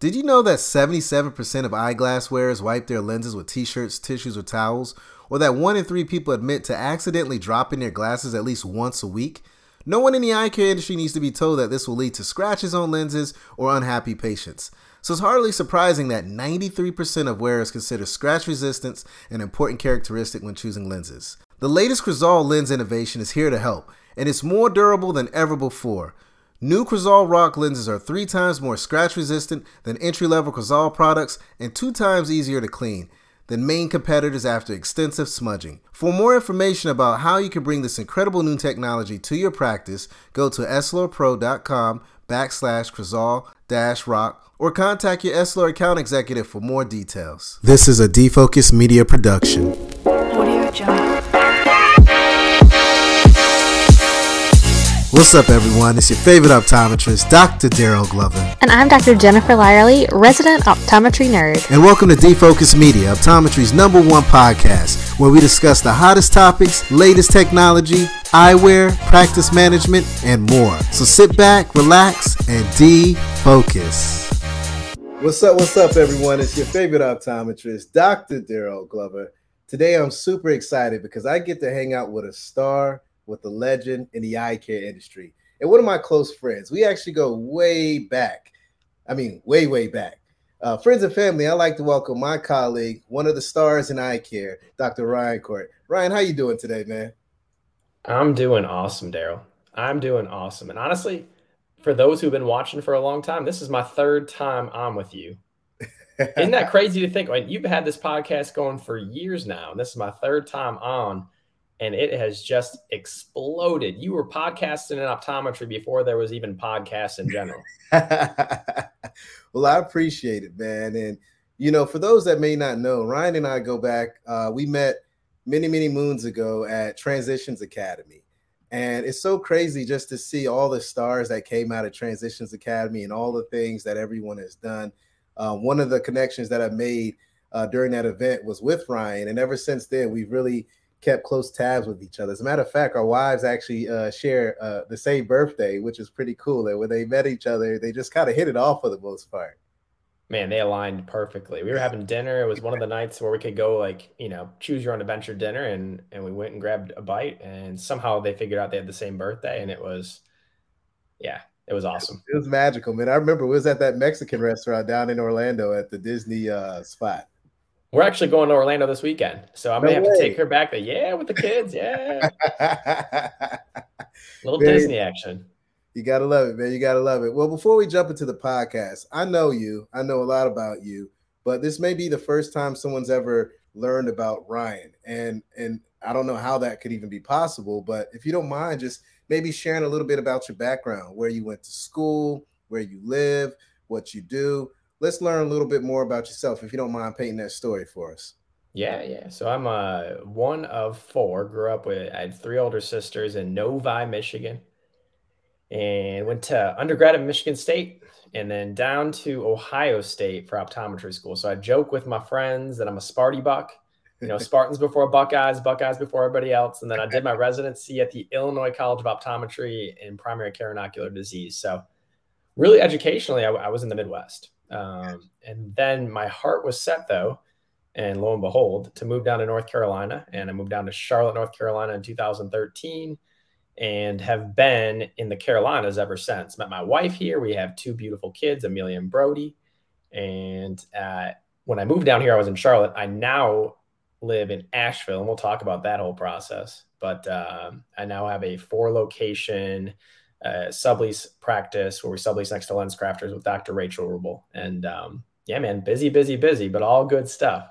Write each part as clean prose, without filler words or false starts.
Did you know that 77% of eyeglass wearers wipe their lenses with t-shirts, tissues, or towels? Or that 1 in 3 people admit to accidentally dropping their glasses at least once a week? No one in the eye care industry needs to be told that this will lead to scratches on lenses or unhappy patients. So it's hardly surprising that 93% of wearers consider scratch resistance an important characteristic when choosing lenses. The latest Crizal lens innovation is here to help, and it's more durable than ever before. New Crizal Rock lenses are 3 times more scratch resistant than entry-level Crizal products and 2 times easier to clean than main competitors after extensive smudging. For more information about how you can bring this incredible new technology to your practice, go to essilorpro.com/Crizal-Rock or contact your Essilor account executive for more details. This is a Defocus Media production. Audio Jungle. What's up, everyone? It's your favorite optometrist, Dr. Daryl Glover. And I'm Dr. Jennifer Lyerly, resident optometry nerd. And welcome to Defocus Media, optometry's #1 podcast, where we discuss the hottest topics, latest technology, eyewear, practice management, and more. So sit back, relax, and defocus. What's up, everyone? It's your favorite optometrist, Dr. Daryl Glover. Today, I'm super excited because I get to hang out with a star, with a legend in the eye care industry, and one of my close friends. We actually go way back. I mean, way back. Friends and family, I'd like to welcome my colleague, one of the stars in eye care, Dr. Ryan Court. Ryan, how you doing today, man? I'm doing awesome, Daryl. I'm doing awesome. And honestly, for those who've been watching for a long time, this is my 3rd time on with you. Isn't that crazy to think? Like, you've had this podcast going for years now, and this is my 3rd time on. And it has just exploded. You were podcasting in optometry before there was even podcasts in general. Well, I appreciate it, man. And, you know, for those that may not know, Ryan and I go back. We met many moons ago at Transitions Academy. And it's so crazy just to see all the stars that came out of Transitions Academy and all the things that everyone has done. One of the connections that I made during that event was with Ryan. And ever since then, we've really kept close tabs with each other. As a matter of fact, our wives actually share the same birthday, which is pretty cool. And when they met each other, they just kind of hit it off for the most part. Man, they aligned perfectly. We were having dinner. It was one of the nights where we could go, like, you know, choose your own adventure dinner. And we went and grabbed a bite, and somehow they figured out they had the same birthday. And it was awesome. It was magical, man. I remember we was at that Mexican restaurant down in Orlando at the Disney spot. We're actually going to Orlando this weekend, so I may have to take her back there. Yeah, with the kids. Yeah. Little man, Disney action. You got to love it, man. You got to love it. Well, before we jump into the podcast, I know you. I know a lot about you, but this may be the first time someone's ever learned about Ryan. And I don't know how that could even be possible, but if you don't mind, just maybe sharing a little bit about your background, where you went to school, where you live, what you do. Let's learn a little bit more about yourself, if you don't mind painting that story for us. Yeah. So I'm one of 4. I had 3 older sisters in Novi, Michigan, and went to undergrad at Michigan State and then down to Ohio State for optometry school. So I joke with my friends that I'm a Sparty Buck, you know, Spartans before Buckeyes, Buckeyes before everybody else. And then I did my residency at the Illinois College of Optometry in primary care and ocular disease. So really educationally, I was in the Midwest. And then my heart was set, though, and lo and behold, to move down to North Carolina. And I moved down to Charlotte, North Carolina in 2013 and have been in the Carolinas ever since. Met my wife here. We have 2 beautiful kids, Amelia and Brody. And when I moved down here, I was in Charlotte. I now live in Asheville, and we'll talk about that whole process. But I now have a 4-location sublease practice where we sublease next to LensCrafters with Dr. Rachel Rubel. And yeah, man, busy, but all good stuff.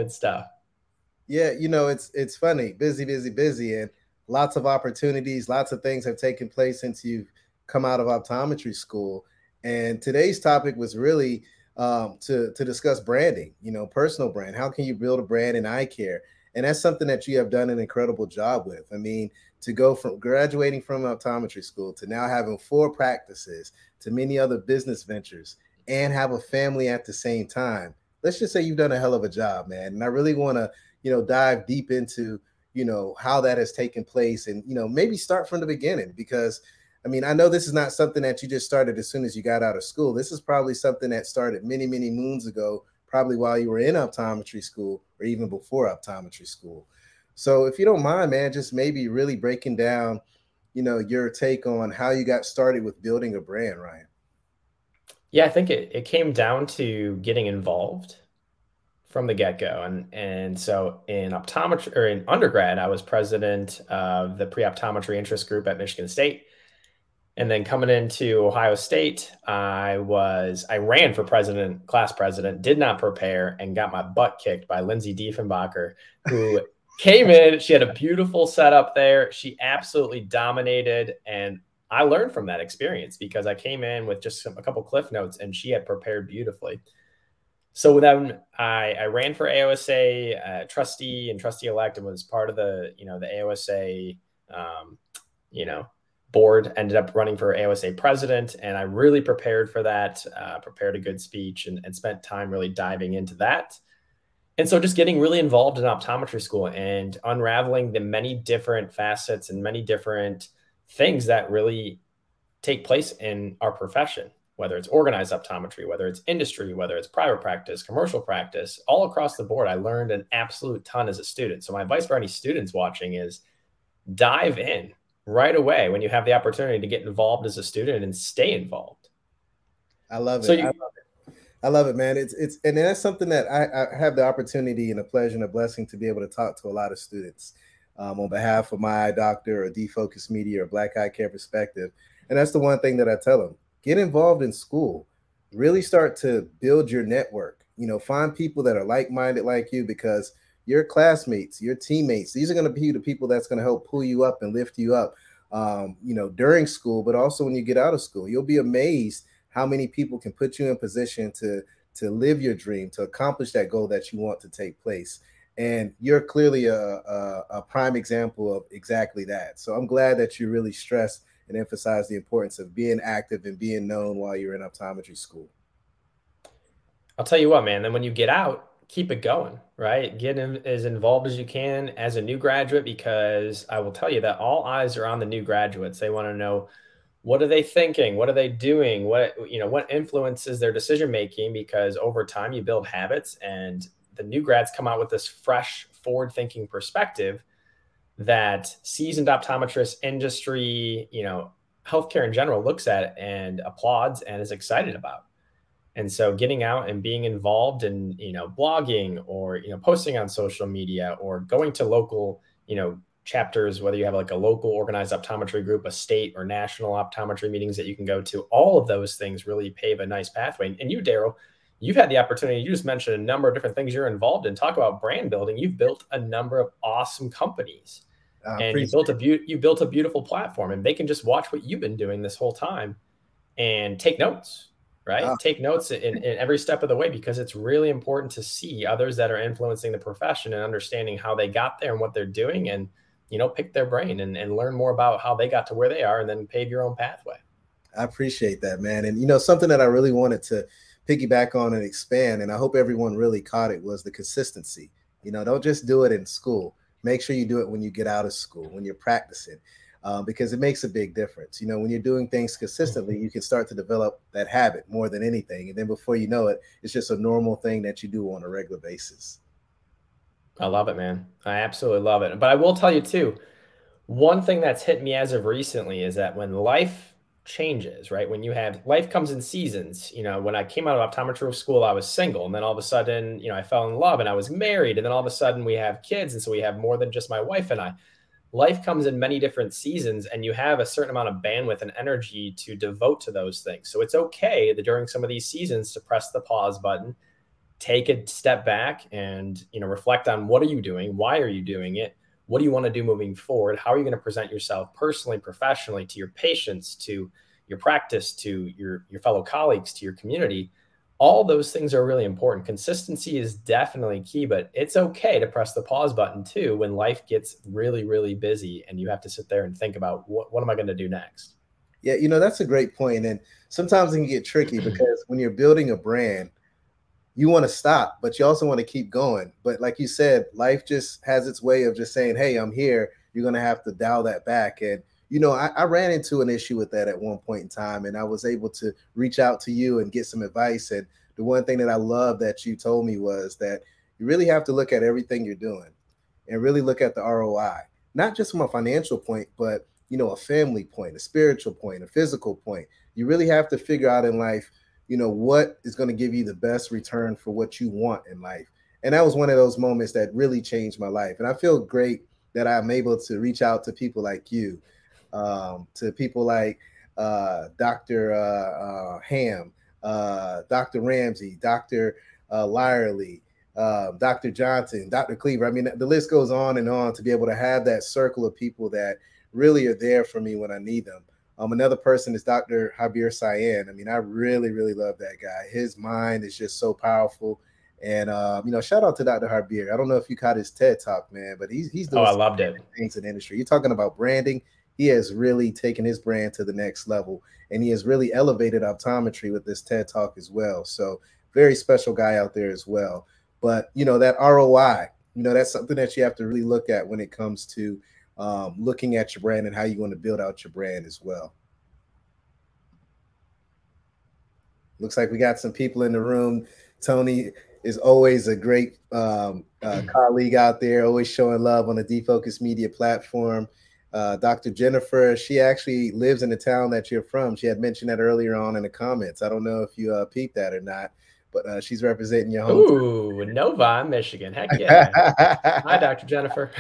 Yeah, you know, it's funny, busy, and lots of opportunities, lots of things have taken place since you've come out of optometry school. And today's topic was really to discuss branding, you know, personal brand. How can you build a brand in eye care? And that's something that you have done an incredible job with. I mean, to go from graduating from optometry school to now having 4 practices to many other business ventures and have a family at the same time. Let's just say you've done a hell of a job, man. And I really want to, you know, dive deep into, you know, how that has taken place and, you know, maybe start from the beginning, because I mean, I know this is not something that you just started as soon as you got out of school. This is probably something that started many, many moons ago, probably while you were in optometry school or even before optometry school. So if you don't mind, man, just maybe really breaking down, your take on how you got started with building a brand, Ryan. Yeah, I think it came down to getting involved from the get-go. And so in optometry, or in undergrad, I was president of the pre-optometry interest group at Michigan State. And then coming into Ohio State, I ran for president, class president, did not prepare, and got my butt kicked by Lindsay Diefenbacher, who came in. She had a beautiful setup there. She absolutely dominated. And I learned from that experience because I came in with just a couple cliff notes and she had prepared beautifully. So then I ran for AOSA trustee and trustee elect, and was part of the AOSA board. Ended up running for AOSA president, and I really prepared for that. Prepared a good speech and spent time really diving into that. And so just getting really involved in optometry school and unraveling the many different facets and many different things that really take place in our profession, whether it's organized optometry, whether it's industry, whether it's private practice, commercial practice, all across the board. I learned an absolute ton as a student. So my advice for any students watching is dive in right away when you have the opportunity to get involved as a student and stay involved. I love it. I love it, man. And that's something that I have the opportunity and a pleasure and a blessing to be able to talk to a lot of students on behalf of My Eye Doctor or Defocus Media or Black Eye Care Perspective. And that's the one thing that I tell them: get involved in school, really start to build your network. Find people that are like-minded like you, because your classmates, your teammates, these are going to be the people that's going to help pull you up and lift you up, during school, but also when you get out of school. You'll be amazed how many people can put you in position to live your dream, to accomplish that goal that you want to take place. And you're clearly a prime example of exactly that. So I'm glad that you really stress and emphasize the importance of being active and being known while you're in optometry school. I'll tell you what, man, then when you get out, keep it going, right? Get as involved as you can as a new graduate, because I will tell you that all eyes are on the new graduates. They want to know, what are they thinking? What are they doing? What influences their decision making? Because over time you build habits, and the new grads come out with this fresh, forward-thinking perspective that seasoned optometrist industry, healthcare in general, looks at and applauds and is excited about. And so getting out and being involved in, blogging or, posting on social media, or going to local, chapters, whether you have like a local organized optometry group, a state or national optometry meetings that you can go to, all of those things really pave a nice pathway. And you, Daryl, you've had the opportunity, you just mentioned a number of different things you're involved in. Talk about brand building. You've built a number of awesome companies, and you built a beautiful platform, and they can just watch what you've been doing this whole time and take notes, right? Take notes in every step of the way, because it's really important to see others that are influencing the profession and understanding how they got there and what they're doing, and, pick their brain and learn more about how they got to where they are, and then pave your own pathway. I appreciate that, man. And, something that I really wanted to piggyback on and expand, and I hope everyone really caught it, was the consistency. Don't just do it in school. Make sure you do it when you get out of school, when you're practicing, because it makes a big difference. When you're doing things consistently, you can start to develop that habit more than anything. And then before you know it, it's just a normal thing that you do on a regular basis. I love it, man. I absolutely love it. But I will tell you too, one thing that's hit me as of recently is that when life changes, right? When life comes in seasons, when I came out of optometry school, I was single. And then all of a sudden, I fell in love and I was married. And then all of a sudden we have kids. And so we have more than just my wife and I. Life comes in many different seasons, and you have a certain amount of bandwidth and energy to devote to those things. So it's okay that during some of these seasons to press the pause button, take a step back and, reflect on, what are you doing? Why are you doing it? What do you want to do moving forward? How are you going to present yourself personally, professionally, to your patients, to your practice, to your fellow colleagues, to your community? All those things are really important. Consistency is definitely key, but it's okay to press the pause button too when life gets really, really busy and you have to sit there and think about, what am I going to do next? Yeah, that's a great point. And sometimes it can get tricky, because when you're building a brand, you want to stop, but you also want to keep going. But like you said, life just has its way of just saying, hey, I'm here. You're going to have to dial that back. And I ran into an issue with that at one point in time, and I was able to reach out to you and get some advice. And the one thing that I love that you told me was that you really have to look at everything you're doing and really look at the ROI, not just from a financial point, but a family point, a spiritual point, a physical point. You really have to figure out in life, what is going to give you the best return for what you want in life. And that was one of those moments that really changed my life. And I feel great that I'm able to reach out to people like you, to people like Dr. Ham, Dr. Ramsey, Dr. Lyerly, Dr. Johnson, Dr. Cleaver. I mean, the list goes on and on to be able to have that circle of people that really are there for me when I need them. Another person is Dr. Javier Cyan. I mean, I really, really love that guy. His mind is just so powerful. And, shout out to Dr. Javier. I don't know if you caught his TED Talk, man, but he's doing I loved it. Things in the industry. You're talking about branding. He has really taken his brand to the next level, and he has really elevated optometry with this TED Talk as well. So very special guy out there as well. But, that ROI, that's something that you have to really look at when it comes to looking at your brand and how you want to build out your brand as well. Looks like we got some people in the room. Tony is always a great colleague out there, always showing love on the Defocus Media platform. Dr. Jennifer, she actually lives in the town that you're from. She had mentioned that earlier on in the comments. I don't know if you peeped that or not, but she's representing your home. Ooh, Novi, Michigan. Heck yeah. Hi, Dr. Jennifer.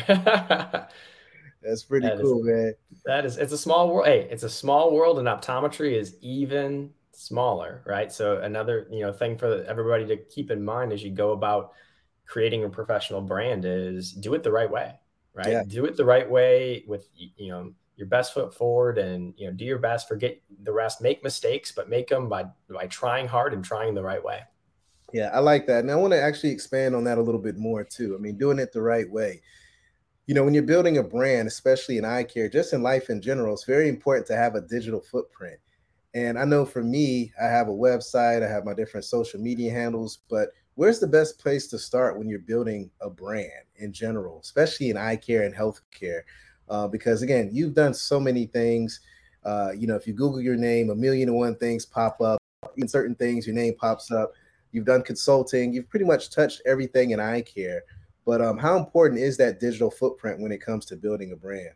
That's pretty cool, man. It's a small world. Hey, it's a small world, and optometry is even smaller, right? So another, thing for everybody to keep in mind as you go about creating a professional brand is do it the right way, right? Yeah. Do it the right way with, your best foot forward, and, do your best, forget the rest, make mistakes, but make them by trying hard and trying the right way. Yeah, I like that. And I want to actually expand on that a little bit more too. I mean, doing it the right way. When you're building a brand, especially in eye care, just in life in general, it's very important to have a digital footprint. And I know for me, I have a website, I have my different social media handles, but where's the best place to start when you're building a brand in general, especially in eye care and healthcare? Because again, you've done so many things. If you Google your name, 1,000,001 things pop up. In certain things, your name pops up. You've done consulting. You've pretty much touched everything in eye care. But how important is that digital footprint when it comes to building a brand?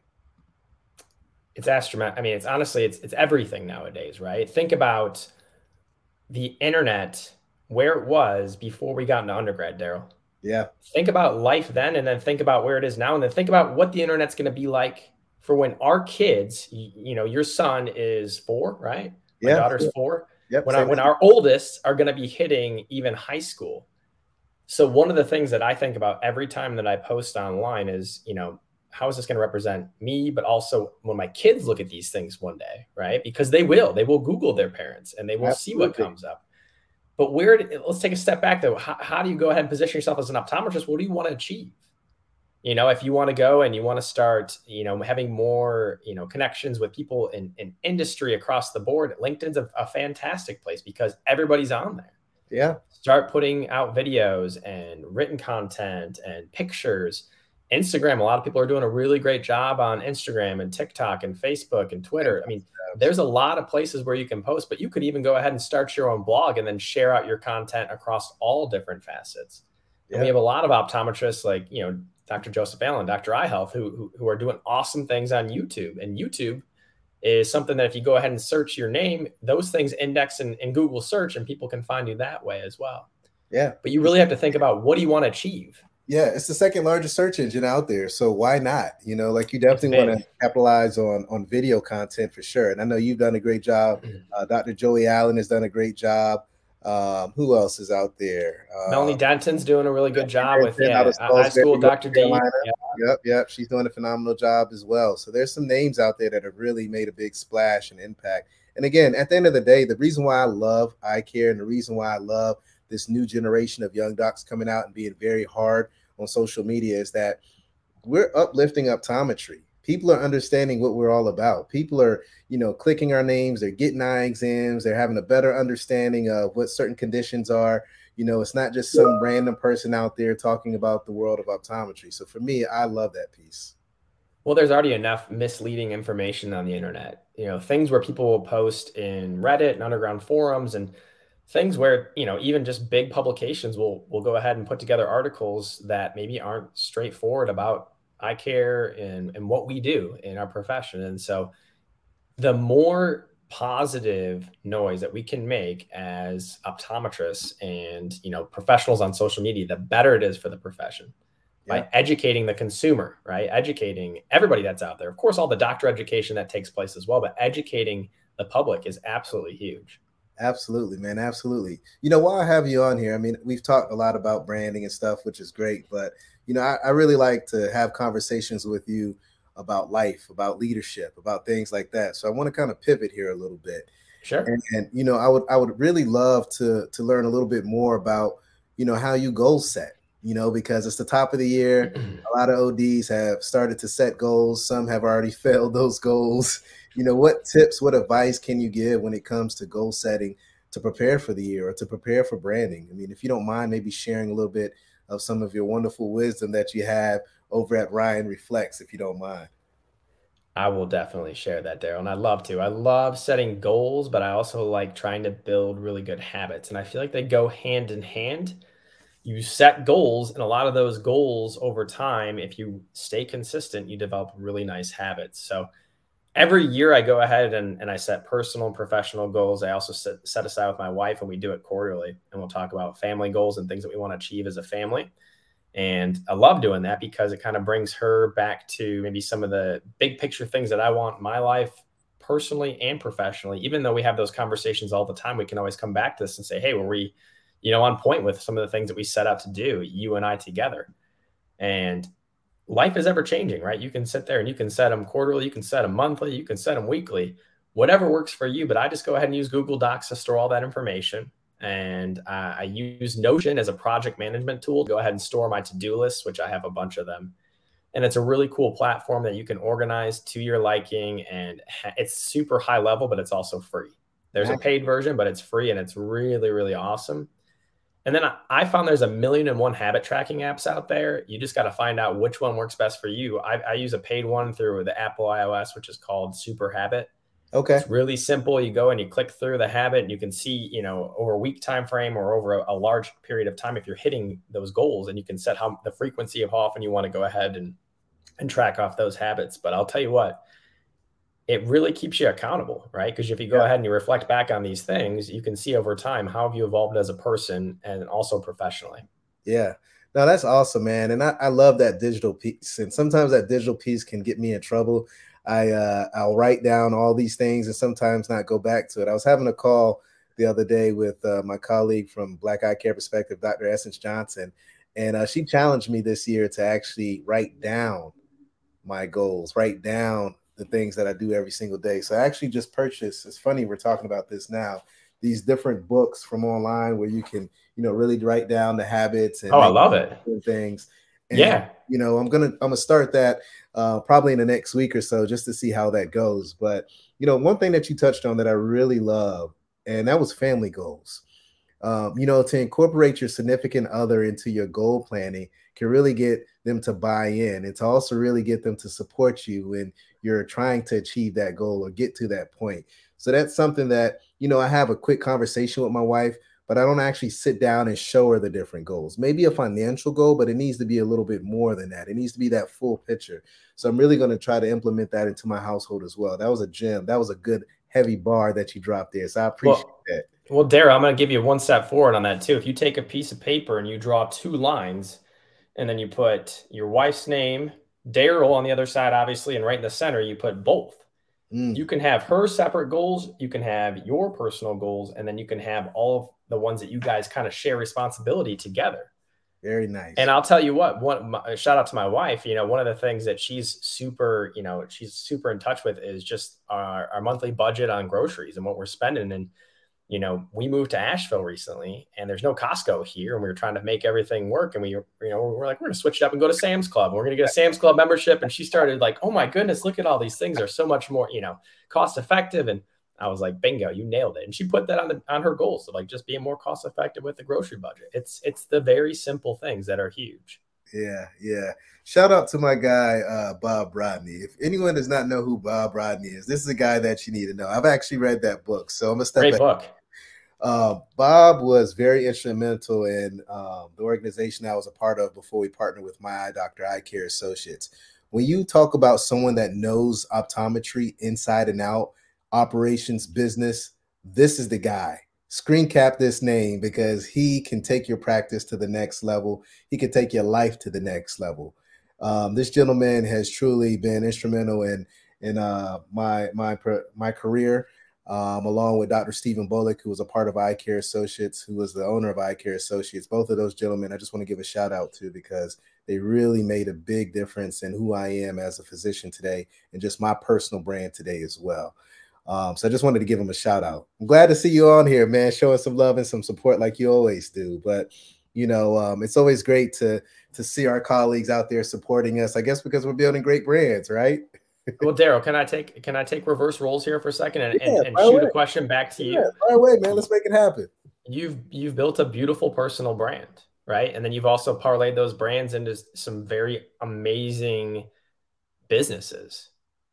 It's astronomical. I mean, it's honestly, it's everything nowadays, right? Think about the internet, where it was before we got into undergrad, Daryl. Yeah. Think about life then, and then think about where it is now, and then think about what the internet's going to be like for when our kids, your son is 4, right? My daughter's 4. Yep. When our oldest are going to be hitting even high school. So one of the things that I think about every time that I post online is, how is this going to represent me? But also when my kids look at these things one day, right? Because they will Google their parents and they will see what comes up. But let's take a step back though. How do you go ahead and position yourself as an optometrist? What do you want to achieve? If you want to go and you want to start, having more, connections with people in industry across the board, LinkedIn's a fantastic place because everybody's on there. Yeah. Start putting out videos and written content and pictures. Instagram, a lot of people are doing a really great job on Instagram and TikTok and Facebook and Twitter. I mean, there's a lot of places where you can post, but you could even go ahead and start your own blog and then share out your content across all different facets. Yeah. And we have a lot of optometrists like, Dr. Joseph Allen, Dr. Eye Health, who are doing awesome things on YouTube. And YouTube is something that if you go ahead and search your name, those things index in Google search and people can find you that way as well. Yeah. But you really have to think about what do you want to achieve? Yeah, it's the second largest search engine out there. So why not? You definitely want to capitalize on video content for sure. And I know you've done a great job. Dr. Joey Allen has done a great job. Who else is out there? Melanie Denton's doing a really good job with high school, Dr. D. Yep. She's doing a phenomenal job as well. So there's some names out there that have really made a big splash and impact. And again, at the end of the day, the reason why I love eye care and the reason why I love this new generation of young docs coming out and being very hard on social media is that we're uplifting optometry. People are understanding what we're all about. People are, clicking our names. They're getting eye exams. They're having a better understanding of what certain conditions are. It's not just some random person out there talking about the world of optometry. So for me, I love that piece. Well, there's already enough misleading information on the internet. Things where people will post in Reddit and underground forums, and things where, even just big publications will go ahead and put together articles that maybe aren't straightforward about eye care and what we do in our profession. And so the more positive noise that we can make as optometrists and, professionals on social media, the better it is for the profession. Yeah. By educating the consumer, right? Educating everybody that's out there. Of course, all the doctor education that takes place as well, but educating the public is absolutely huge. Absolutely, man. Absolutely. While I have you on here, I mean, we've talked a lot about branding and stuff, which is great, but I really like to have conversations with you about life, about leadership, about things like that. So I want to kind of pivot here a little bit. Sure. And I would really love to learn a little bit more about, how you goal set, because it's the top of the year. A lot of ODs have started to set goals. Some have already failed those goals. What tips, what advice can you give when it comes to goal setting to prepare for the year or to prepare for branding? I mean, if you don't mind, maybe sharing a little bit of some of your wonderful wisdom that you have over at Ryan Reflects, if you don't mind. I will definitely share that, Daryl. And I love to. I love setting goals, but I also like trying to build really good habits. And I feel like they go hand in hand. You set goals, and a lot of those goals over time, if you stay consistent, you develop really nice habits. So every year I go ahead and I set personal and professional goals. I also set aside with my wife, and we do it quarterly. And we'll talk about family goals and things that we want to achieve as a family. And I love doing that because it kind of brings her back to maybe some of the big picture things that I want in my life personally and professionally. Even though we have those conversations all the time, we can always come back to this and say, hey, were we, on point with some of the things that we set out to do, you and I together? And life is ever changing, right? You can sit there and you can set them quarterly, you can set them monthly, you can set them weekly, whatever works for you. But I just go ahead and use Google Docs to store all that information. And I use Notion as a project management tool to go ahead and store my to-do lists, which I have a bunch of them. And it's a really cool platform that you can organize to your liking. And it's super high level, but it's also free. There's a paid version, but it's free, and it's really, really awesome. And then I found there's 1,000,001 habit tracking apps out there. You just got to find out which one works best for you. I use a paid one through the Apple iOS, which is called Super Habit. Okay. It's really simple. You go and you click through the habit, and you can see, over a week time frame or over a large period of time if you're hitting those goals, and you can set the frequency of how often you want to go ahead and track off those habits. But I'll tell you what, it really keeps you accountable, right? Because if you go ahead and you reflect back on these things, you can see over time how have you evolved as a person and also professionally. Yeah. No, that's awesome, man. And I love that digital piece. And sometimes that digital piece can get me in trouble. I'll write down all these things and sometimes not go back to it. I was having a call the other day with my colleague from Black Eye Care Perspective, Dr. Essence Johnson, and she challenged me this year to actually write down my goals, write down the things that I do every single day. So I actually just purchased, it's funny we're talking about this now, these different books from online where you can, really write down the habits and I love it. Things. And, yeah. I'm gonna start that probably in the next week or so just to see how that goes. But one thing that you touched on that I really love, and that was family goals. To incorporate your significant other into your goal planning can really get them to buy in, and to also really get them to support you when you're trying to achieve that goal or get to that point. So that's something that, I have a quick conversation with my wife, but I don't actually sit down and show her the different goals. Maybe a financial goal, but it needs to be a little bit more than that. It needs to be that full picture. So I'm really going to try to implement that into my household as well. That was a gem. That was a good heavy bar that you dropped there. So I appreciate that. Well, Daryl, I'm going to give you one step forward on that too. If you take a piece of paper and you draw 2 lines, and then you put your wife's name, Daryl on the other side, obviously, and right in the center, you put both. You can have her separate goals, you can have your personal goals, and then you can have all of the ones that you guys kind of share responsibility together. Very nice. And I'll tell you what, shout out to my wife, one of the things that she's super in touch with is just our monthly budget on groceries and what we're spending. And, we moved to Asheville recently, and there's no Costco here, and we were trying to make everything work. And we're like, we're going to switch it up and go to Sam's Club. And we're going to get a Sam's Club membership. And she started like, oh my goodness, look at all these things are so much more, cost effective. And I was like, bingo, you nailed it. And she put that on her goals of like just being more cost effective with the grocery budget. It's the very simple things that are huge. Yeah, yeah. Shout out to my guy, Bob Rodney. If anyone does not know who Bob Rodney is, this is a guy that you need to know. I've actually read that book, so I'm gonna step Great back. book. Bob was very instrumental in the organization I was a part of before we partnered with My Eye Doctor Eye Care Associates. When you talk about someone that knows optometry inside and out, operations, business, this is the guy. Screen cap this name because he can take your practice to the next level. He can take your life to the next level. This gentleman has truly been instrumental in my career, along with Dr. Stephen Bullock, who was a part of Eye Care Associates, who was the owner of Eye Care Associates. Both of those gentlemen, I just want to give a shout out to because they really made a big difference in who I am as a physician today and just my personal brand today as well. So I just wanted to give them a shout out. I'm glad to see you on here, man, showing some love and some support like you always do. But it's always great to see our colleagues out there supporting us. I guess because we're building great brands, right? Well, Daryl, can I take reverse roles here for a second and, Yeah, and, and fire shoot away. a question back to Yeah, you? fire away, man. Let's make it happen. You've built a beautiful personal brand, right? And then you've also parlayed those brands into some very amazing businesses.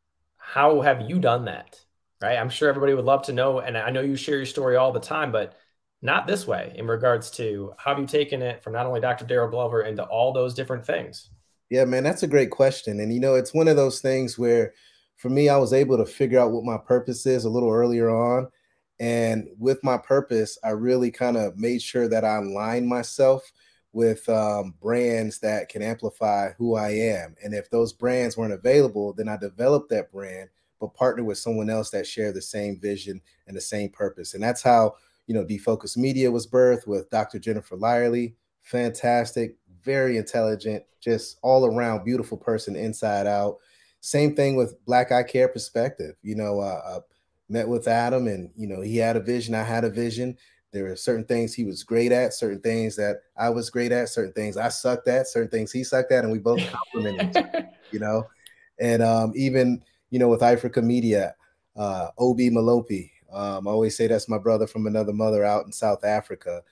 How have you done that? Right? I'm sure everybody would love to know, and I know you share your story all the time, but not this way in regards to how have you taken it from not only Dr. Daryl Glover into all those different things? Yeah, man, that's a great question. And it's one of those things where for me, I was able to figure out what my purpose is a little earlier on. And with my purpose, I really kind of made sure that I align myself with brands that can amplify who I am. And if those brands weren't available, then I developed that brand, but partnered with someone else that shared the same vision and the same purpose. And that's how, Defocus Media was birthed with Dr. Jennifer Lyerly. Fantastic, very intelligent, just all around beautiful person inside out. Same thing with Black Eye Care Perspective. I met with Adam, and he had a vision, I had a vision. There were certain things he was great at, certain things that I was great at, certain things I sucked at, certain things he sucked at, and we both complimented each other, you know. And even with Africa Media, Obi Malopi. I always say that's my brother from another mother out in South Africa.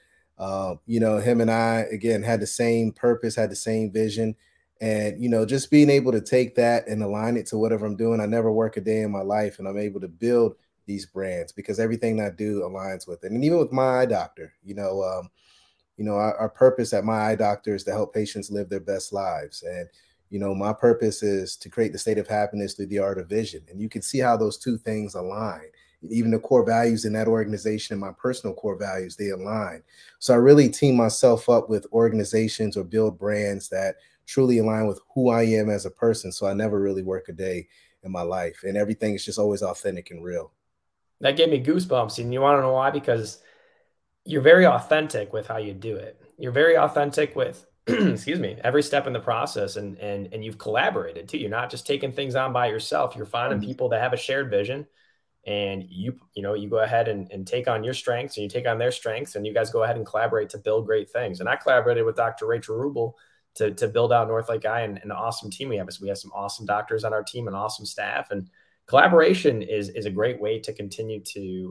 Him and I again had the same purpose, had the same vision, and just being able to take that and align it to whatever I'm doing. I never work a day in my life, and I'm able to build these brands because everything I do aligns with it. And even with My Eye Doctor, our purpose at My Eye Doctor is to help patients live their best lives. And, my purpose is to create the state of happiness through the art of vision. And you can see how those two things align. Even the core values in that organization and my personal core values, they align. So I really team myself up with organizations or build brands that truly align with who I am as a person. So I never really work a day in my life. And everything is just always authentic and real. That gave me goosebumps. And you want to know why? Because you're very authentic with how you do it. You're very authentic with, excuse me, every step in the process, and you've collaborated too. You're not just taking things on by yourself. You're finding people that have a shared vision, and you go ahead and take on your strengths, and you take on their strengths, and you guys go ahead and collaborate to build great things. And I collaborated with Dr. Rachel Rubel to build out North Lake Eye and an awesome team we have. So we have some awesome doctors on our team and awesome staff, and collaboration is a great way to continue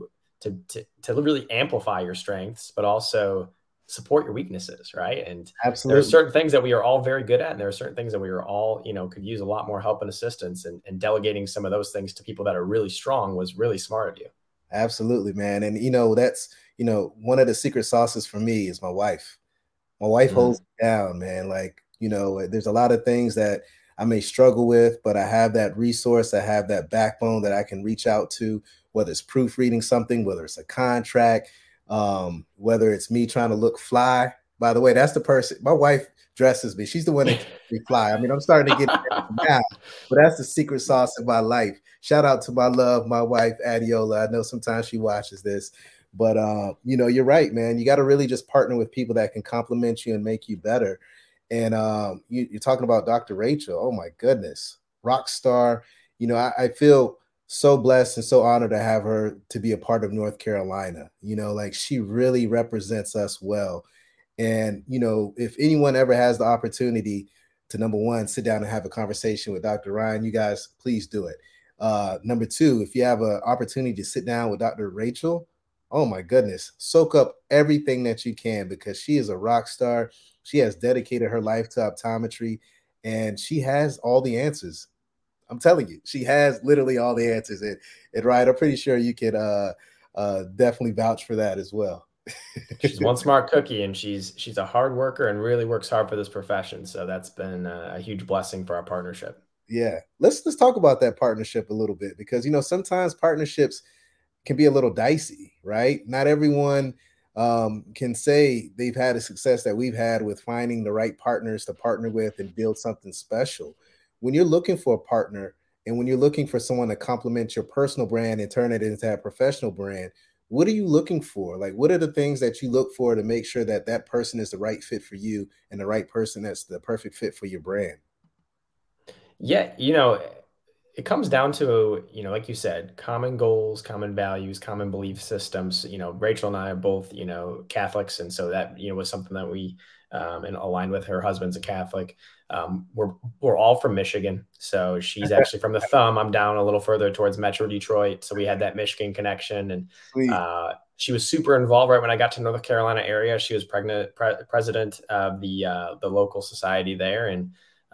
to really amplify your strengths, but also support your weaknesses, right? And there are Absolutely. certain things that we are all very good at, and there are certain things that we are all, could use a lot more help and assistance. And delegating some of those things to people that are really strong was really smart of you. Absolutely, man. And that's one of the secret sauces for me is my wife. My wife holds Mm. me down, man. Like, there's a lot of things that I may struggle with, but I have that resource, I have that backbone that I can reach out to, whether it's proofreading something, whether it's a contract, whether it's me trying to look fly. By the way, that's the person, my wife dresses me. She's the one that keeps me fly. I mean, I'm starting to get now, but that's the secret sauce of my life. Shout out to my love, my wife, Adiola. I know sometimes she watches this. But you're right, man. You got to really just partner with people that can compliment you and make you better. And you're talking about Dr. Rachel. Oh my goodness, rock star. I feel so blessed and so honored to have her to be a part of North Carolina. Like she really represents us well. And if anyone ever has the opportunity to, number one, sit down and have a conversation with Dr. Ryan, you guys please do it. Number two, if you have an opportunity to sit down with Dr. Rachel, Oh my goodness. Soak up everything that you can because she is a rock star. She has dedicated her life to optometry and she has all the answers. I'm telling you, she has literally all the answers. And Ryan, I'm pretty sure you could definitely vouch for that as well. She's one smart cookie, and she's a hard worker and really works hard for this profession. So that's been a huge blessing for our partnership. Yeah. Let's talk about that partnership a little bit because sometimes partnerships can be a little dicey, right? Not everyone can say they've had a success that we've had with finding the right partners to partner with and build something special. When you're looking for a partner and when you're looking for someone to complement your personal brand and turn it into a professional brand, what are you looking for? Like, what are the things that you look for to make sure that that person is the right fit for you and the right person that's the perfect fit for your brand? Yeah, it comes down to, like you said, common goals, common values, common belief systems. Rachel and I are both, Catholics. And so that, was something that we and aligned with. Her husband's a Catholic. We're all from Michigan. So she's actually from the Thumb. I'm down a little further towards Metro Detroit. So we had that Michigan connection. And Sweet. she was super involved right when I got to North Carolina area. She was president of the local society there. And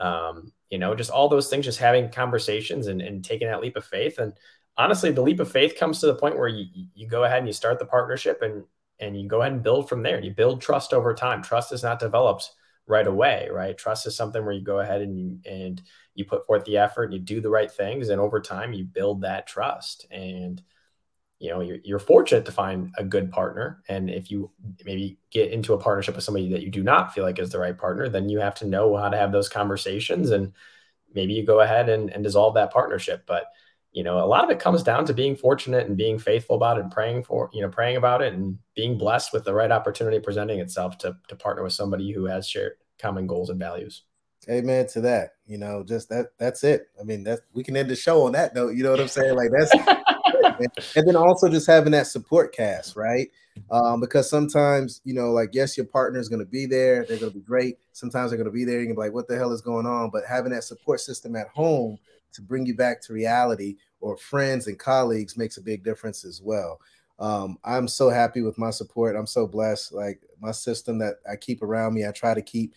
just all those things, just having conversations and taking that leap of faith. And honestly, the leap of faith comes to the point where you go ahead and you start the partnership and you go ahead and build from there. You build trust over time. Trust is not developed right away, right? Trust is something where you go ahead and you put forth the effort and you do the right things. And over time, you build that trust. And you're fortunate to find a good partner. And if you maybe get into a partnership with somebody that you do not feel like is the right partner, then you have to know how to have those conversations, and maybe you go ahead and dissolve that partnership. But a lot of it comes down to being fortunate and being faithful about it and praying about it and being blessed with the right opportunity presenting itself to partner with somebody who has shared common goals and values. Amen to that. Just that's it. I mean, we can end the show on that note. You know what I'm saying? Like that's and then also just having that support cast, right? Because sometimes, like, yes, your partner is going to be there. They're going to be great. Sometimes they're going to be there. You can be like, what the hell is going on? But having that support system at home to bring you back to reality or friends and colleagues makes a big difference as well. I'm so happy with my support. I'm so blessed. Like my system that I keep around me, I try to keep,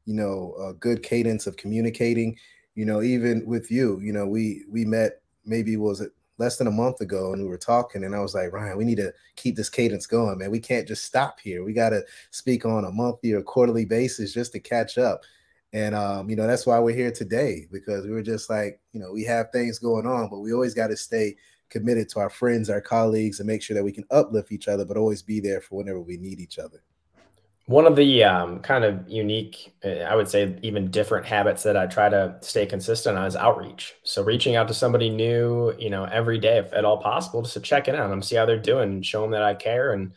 a good cadence of communicating, even with you, we met maybe was it less than a month ago and we were talking and I was like, Ryan, we need to keep this cadence going, man. We can't just stop here. We got to speak on a monthly or quarterly basis just to catch up. And, that's why we're here today, because we were just like, we have things going on, but we always got to stay committed to our friends, our colleagues, and make sure that we can uplift each other, but always be there for whenever we need each other. One of the kind of unique, I would say even different habits that I try to stay consistent on is outreach. So reaching out to somebody new, every day, if at all possible, just to check in on them, see how they're doing, show them that I care, and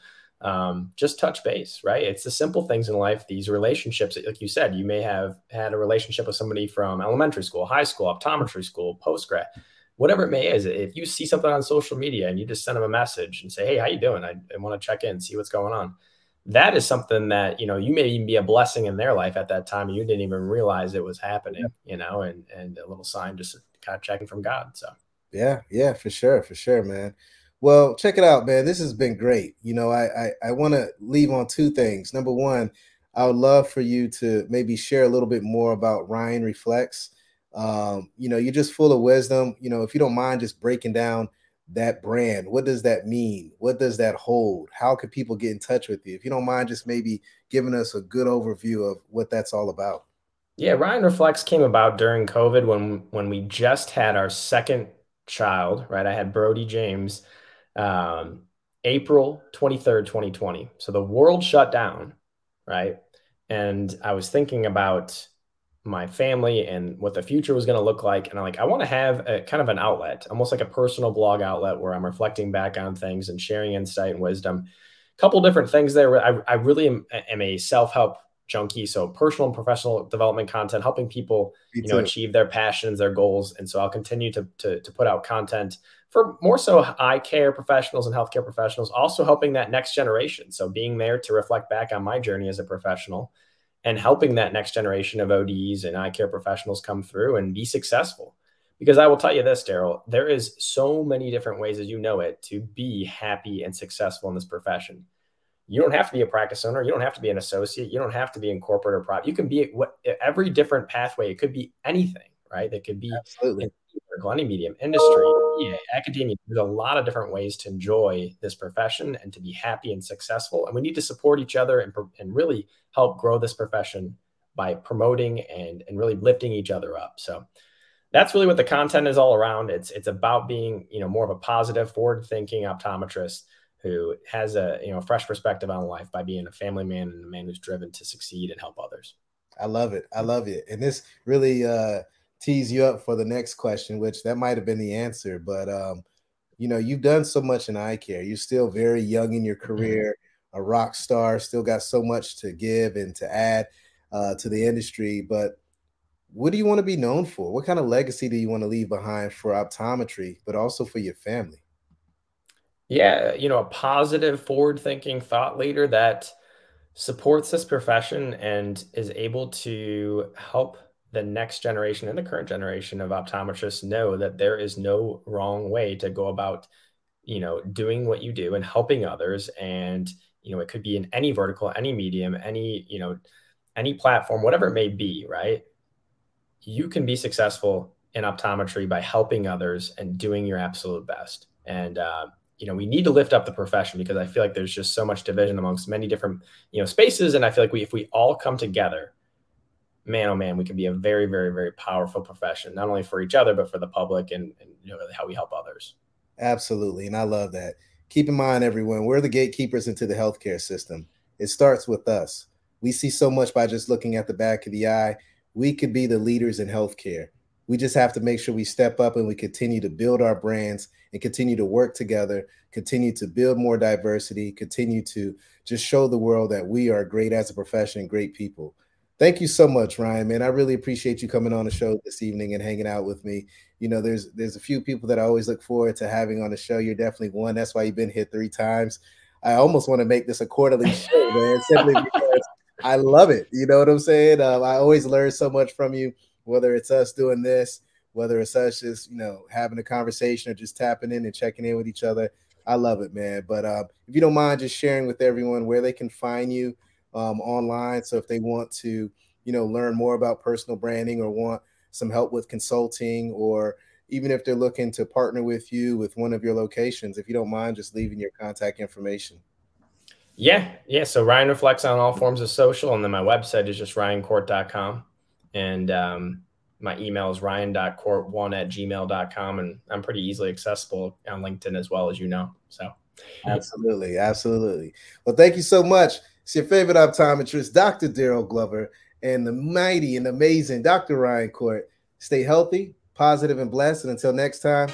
just touch base, right? It's the simple things in life, these relationships, like you said, you may have had a relationship with somebody from elementary school, high school, optometry school, post-grad, whatever it may is. If you see something on social media and you just send them a message and say, hey, how you doing? I want to check in, see what's going on. That is something that, you may even be a blessing in their life at that time. And you didn't even realize it was happening, and a little sign, just kind of checking from God. So. Yeah, for sure, man. Well, check it out, man. This has been great. I want to leave on two things. Number one, I would love for you to maybe share a little bit more about Ryan Reflects. You're just full of wisdom. If you don't mind just breaking down that brand, what does that mean? What does that hold? How can people get in touch with you? If you don't mind just maybe giving us a good overview of what that's all about. Yeah, Ryan Reflects came about during COVID when we just had our second child, right? I had Brody James, um, April 23rd, 2020. So the world shut down, right? And I was thinking about my family and what the future was going to look like. And I want to have a kind of an outlet, almost like a personal blog outlet where I'm reflecting back on things and sharing insight and wisdom. A couple different things there. I really am a self-help junkie. So personal and professional development content, helping people, Me too. achieve their passions, their goals. And so I'll continue to put out content for more so eye care professionals and healthcare professionals, also helping that next generation. So being there to reflect back on my journey as a professional and helping that next generation of ODs and eye care professionals come through and be successful. Because I will tell you this, Daryl, there is so many different ways, as you know it, to be happy and successful in this profession. You don't have to be a practice owner. You don't have to be an associate. You don't have to be in corporate or private. You can be every different pathway. It could be anything, right? That could be Absolutely. in any medium, industry, academia. There's a lot of different ways to enjoy this profession and to be happy and successful. And we need to support each other and really help grow this profession by promoting and really lifting each other up. So that's really what the content is all around. It's about being, more of a positive, forward-thinking optometrist who has a fresh perspective on life by being a family man and a man who's driven to succeed and help others. I love it. I love it. And this really tees you up for the next question, which that might have been the answer. But, you've done so much in eye care. You're still very young in your career, a rock star, still got so much to give and to add to the industry. But what do you want to be known for? What kind of legacy do you want to leave behind for optometry, but also for your family? Yeah, a positive, forward-thinking thought leader that supports this profession and is able to help the next generation and the current generation of optometrists know that there is no wrong way to go about, doing what you do and helping others. And, it could be in any vertical, any medium, any platform, whatever it may be, right? You can be successful in optometry by helping others and doing your absolute best. And, we need to lift up the profession because I feel like there's just so much division amongst many different, spaces. And I feel like if we all come together, man, oh man, we can be a very, very, very powerful profession, not only for each other, but for the public and how we help others. Absolutely. And I love that. Keep in mind, everyone, we're the gatekeepers into the healthcare system. It starts with us. We see so much by just looking at the back of the eye. We could be the leaders in healthcare. We just have to make sure we step up and we continue to build our brands and continue to work together, continue to build more diversity, continue to just show the world that we are great as a profession and great people. Thank you so much, Ryan, man. I really appreciate you coming on the show this evening and hanging out with me. There's a few people that I always look forward to having on the show. You're definitely one. That's why you've been here 3 times. I almost want to make this a quarterly show, man, simply because I love it. You know what I'm saying? I always learn so much from you, whether it's us doing this, whether it's us just, having a conversation or just tapping in and checking in with each other. I love it, man. But if you don't mind just sharing with everyone where they can find you online. So if they want to, learn more about personal branding or want some help with consulting, or even if they're looking to partner with you with one of your locations, if you don't mind just leaving your contact information. Yeah. So Ryan Reflects on all forms of social. And then my website is just ryancourt.com. And my email is ryan.court1@gmail.com. And I'm pretty easily accessible on LinkedIn as well, as you know. So Absolutely. Well, thank you so much. It's your favorite optometrist, Dr. Daryl Glover, and the mighty and amazing Dr. Ryan Court. Stay healthy, positive, and blessed. And until next time,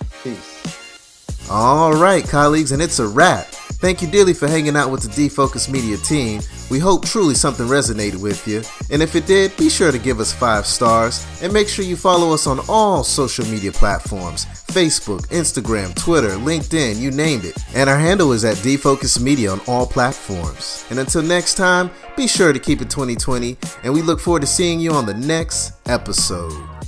peace. All right, colleagues, and it's a wrap. Thank you dearly for hanging out with the D-Focus Media team. We hope truly something resonated with you. And if it did, be sure to give us 5 stars and make sure you follow us on all social media platforms: Facebook, Instagram, Twitter, LinkedIn, you named it. And our handle is at D-Focus Media on all platforms. And until next time, be sure to keep it 2020, and we look forward to seeing you on the next episode.